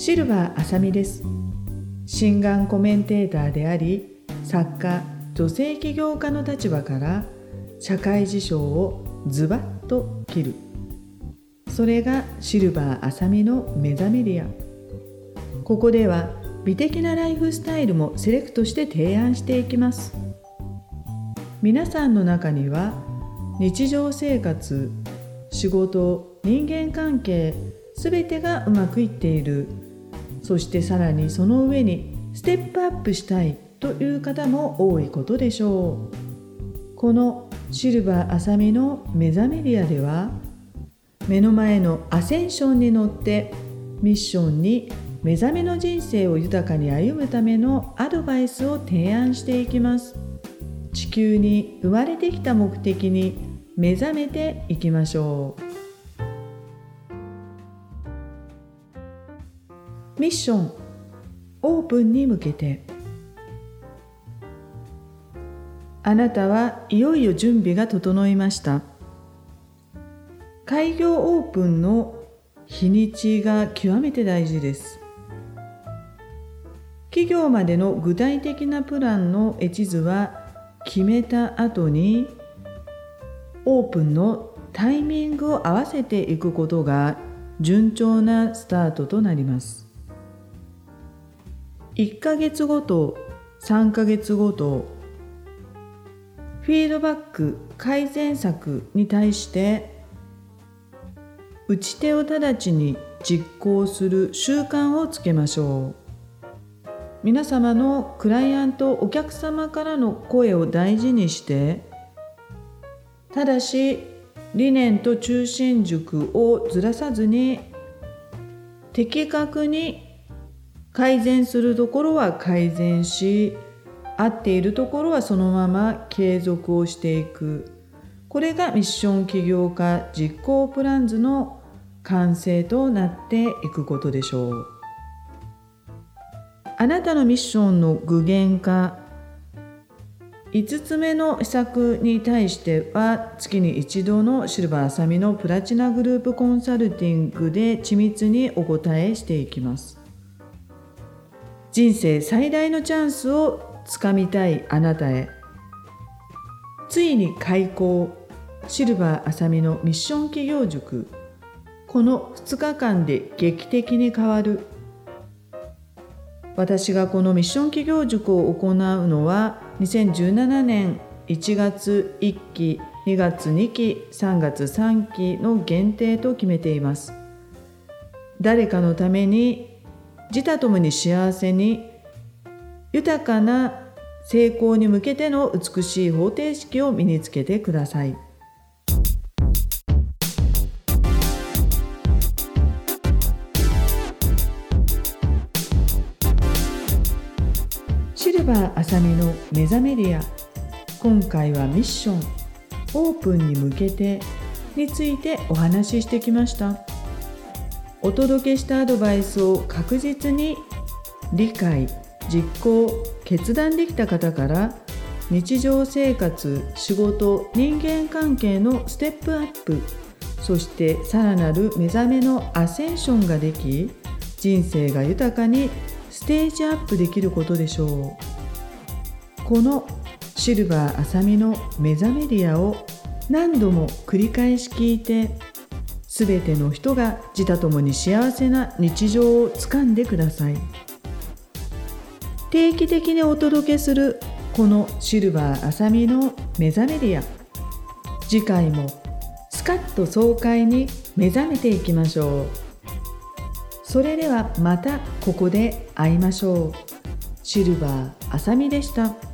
シルバーあさみです。心眼コメンテーターであり、作家、女性起業家の立場から社会事象をズバッと切る。それがシルバーあさみの目覚めリア。ここでは美的なライフスタイルもセレクトして提案していきます。皆さんの中には日常生活、仕事、人間関係すべてがうまくいっている、そしてさらにその上にステップアップしたいという方も多いことでしょう。このシルバーあさみの目覚めリアでは、目の前のアセンションに乗ってミッションに目覚めの人生を豊かに歩むためのアドバイスを提案していきます。地球に生まれてきた目的に目覚めていきましょう。ミッションオープンに向けて。あなたはいよいよ準備が整いました。開業オープンの日にちが極めて大事です。企業までの具体的なプランの絵地図は決めた後に、オープンのタイミングを合わせていくことが順調なスタートとなります。1ヶ月ごと、3ヶ月ごと、フィードバック、改善策に対して打ち手を直ちに実行する習慣をつけましょう。皆様のクライアント、お客様からの声を大事にして、ただし理念と中心軸をずらさずに、的確に改善するところは改善し、合っているところはそのまま継続をしていく。これがミッション起業家実行プランズの完成となっていくことでしょう。あなたのミッションの具現化、5つ目の施策に対しては月に一度のシルバーあさみのプラチナグループコンサルティングで緻密にお答えしていきます。人生最大のチャンスをつかみたいあなたへ、ついに開講シルバーあさみのミッション起業塾。この2日間で劇的に変わる。私がこのミッション起業塾を行うのは2017年1月1期、2月2期、3月3期の限定と決めています。誰かのために自他ともに幸せに豊かな成功に向けての美しい方程式を身につけてください。シルバーあさみの目覚めリア。今回はミッションオープンに向けてについてお話ししてきました。お届けしたアドバイスを確実に理解、実行、決断できた方から、日常生活、仕事、人間関係のステップアップ、そしてさらなる目覚めのアセンションができ、人生が豊かにステージアップできることでしょう。このシルバーあさみの目覚めリアを何度も繰り返し聞いて、すべての人が自他ともに幸せな日常をつかんでください。定期的にお届けするこのシルバーあさみの目覚めリア。次回もスカッと爽快に目覚めていきましょう。それではまたここで会いましょう。シルバーあさみでした。